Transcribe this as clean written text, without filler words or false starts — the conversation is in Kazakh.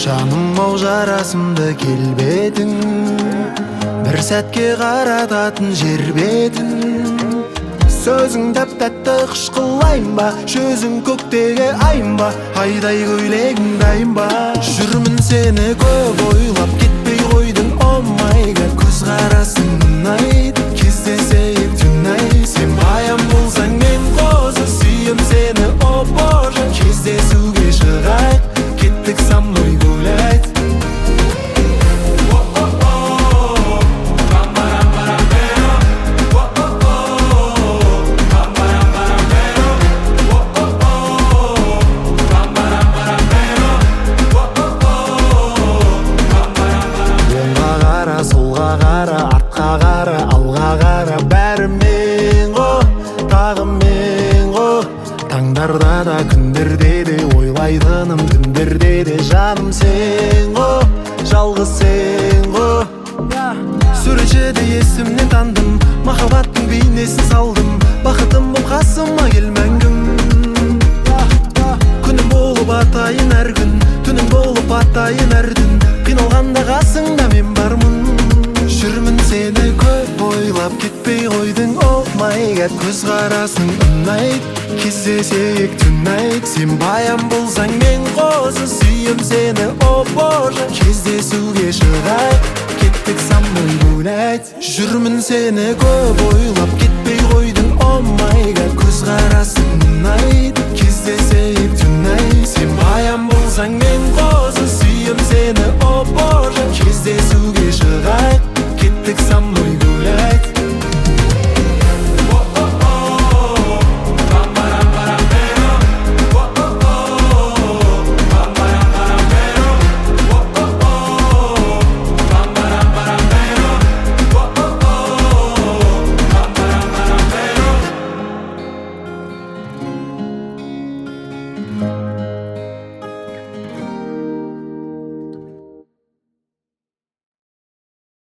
Жаным ау жарасымды келбедің, бір сәтке қарататын жер бетін. Сөзің тәп-тәтті қышқылайын ба, жүзің көктегі айын ба, айдай көйлегің дайын ба. Жүрмін сені көп ойлап, кетпей қойдың, oh my god. Көзқарасың ұнайды, кездесейік түнай. Сен баян болсаң мен қозы, сүйем сені, о боже. Кездесуге шығайық, кеттік со мной гулять. Солға қара, артқа қара, алға қара, бәрі мен ғо, тағы мен ғо. Таңдарда да күндерде де ойлайтыным, түндерде де жаным сен ғо, жалғыз сен ғо. Суретшіде есімнен тандым, махаббаттың бейнесін салдым. Бақытым бол қасыма кел мәңгім. Күнім болып атайын әр күн, түнім болып атайын әр түн. Қиналғанда қасыңда мен бармын. Жүрмін сені көп ойлап, кетпей қойдың, oh my god. Көзқарасың ұнайды, кездесейік түнайт. Сен баян болсаң мен қозы, сүйем сені, о боже. Кездесуге шығайық, кеттік со мной гулять. Жүрмін сені көп ойлап, кетпей қойдың, oh my god. Көзқарасың ұнайды,